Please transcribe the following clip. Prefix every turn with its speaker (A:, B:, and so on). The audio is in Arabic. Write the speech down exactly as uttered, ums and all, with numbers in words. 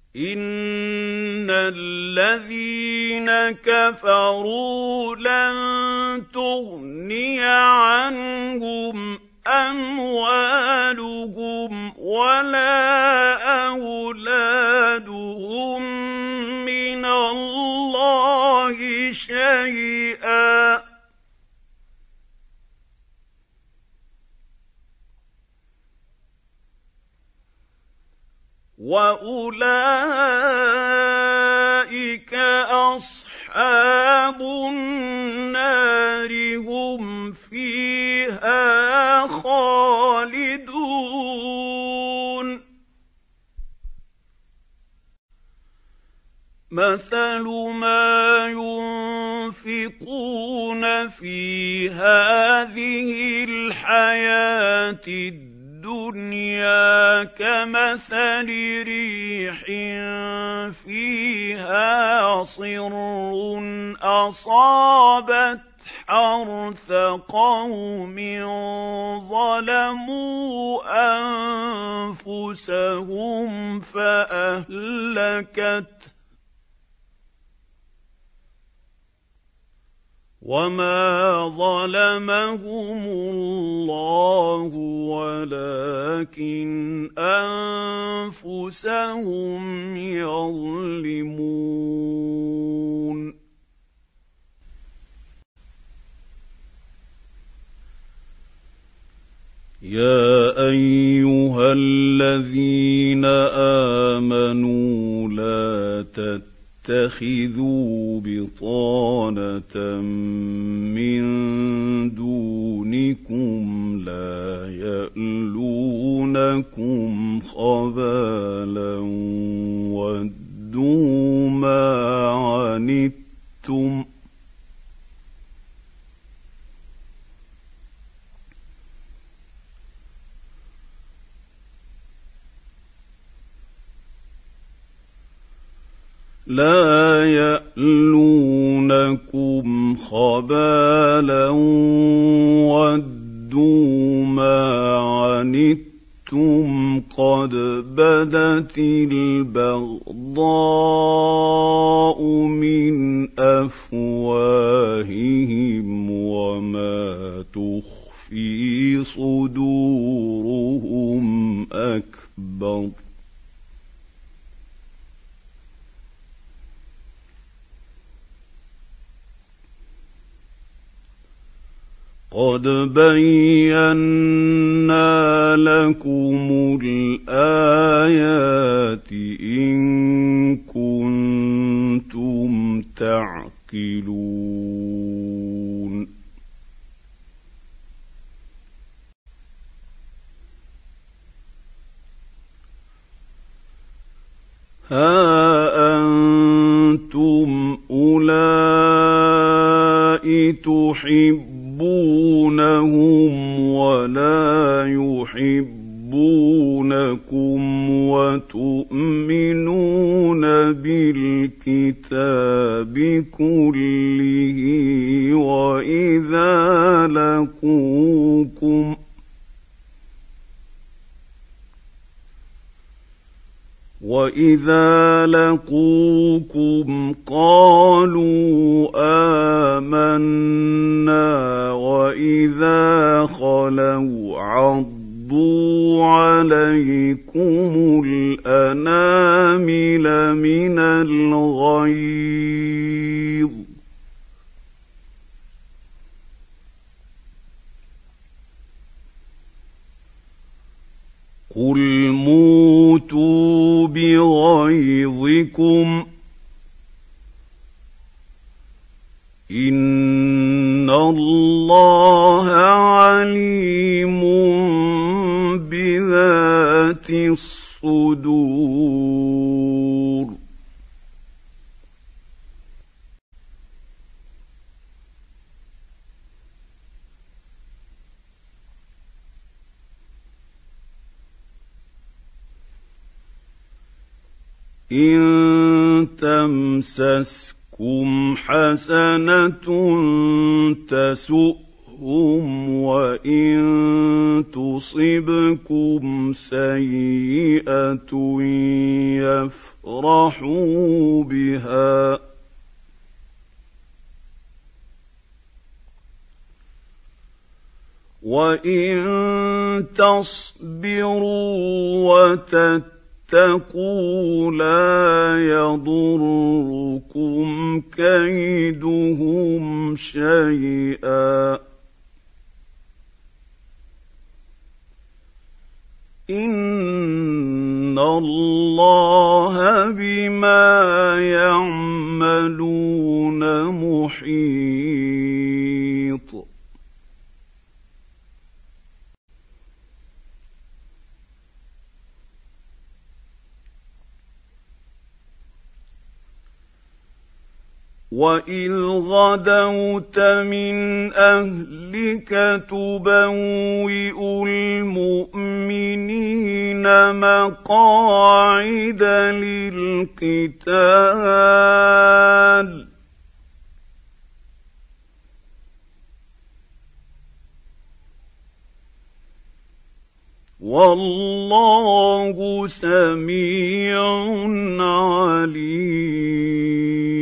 A: إِنَّ الَّذِينَ كَفَرُوا لَن تُغْنِيَ عَنْهُمْ أَمْوَالُهُمْ وَلَا أَوْلَادُهُم مِّنَ اللَّهِ شَيْئًا وَأُولَٰئِكَ أَصْحَابُ النَّارِ ۖ هُمْ فِيهَا خَالِدُونَ مَثَلُ مَا يُنفِقُونَ فِي هَٰذِهِ الْحَيَاةِ الدُّنْيَا الدنيا كمثل ريح فيها صر أصابت حرث قوم ظلموا أنفسهم فأهلكت وَمَا ظَلَمَهُمُ اللَّهُ وَلَٰكِنْ أَنفُسَهُمْ يَظْلِمُونَ يَا أَيُّهَا الَّذِينَ آمَنُوا لَا تَتَّخِذُوا اتَّخِذُوا بِطَانَةً مِّن دُونِكُمْ لَا يَأْلُونَكُمْ خَبَالًا وَدُّوا مَا عَنِتُّمْ لا يألونكم خبالا ودوا ما عنتم قد بدت البغضاء من أفواههم وما تخفي صدورهم أكبر قد بينا لكم الآيات إن كنتم تعقلون ها أنتم أولئك تحبونهم ولا يحبونكم وتؤمنون بالكتاب كله وإذا لقوكم وَإِذَا لَقُوكُمْ قَالُوا آمَنَّا وَإِذَا خَلَوْا عَضُّوا عَلَيْكُمُ الْأَنَامِلَ مِنَ الْغَيْظِ قُلْ مُوتُوا بِغَيْظِكُمْ إِنَّ اللَّهَ عَلِيمٌ بِذَاتِ الصُّدُورِ إِن تَمْسَسْكُمْ حَسَنَةٌ تَسُؤْهُمْ وَإِن تصبكم سيئه يفرحوا بها وان تصبروا وتتقوا لا يضركم كيدهم شيئا ان الله بما يعملون محيط وَإِذْ غَدَوْتَ مِنْ أَهْلِكَ تُبَوِّئُ الْمُؤْمِنِينَ مَقَاعِدَ لِلْقِتَالِ وَاللَّهُ سَمِيعٌ عَلِيمٌ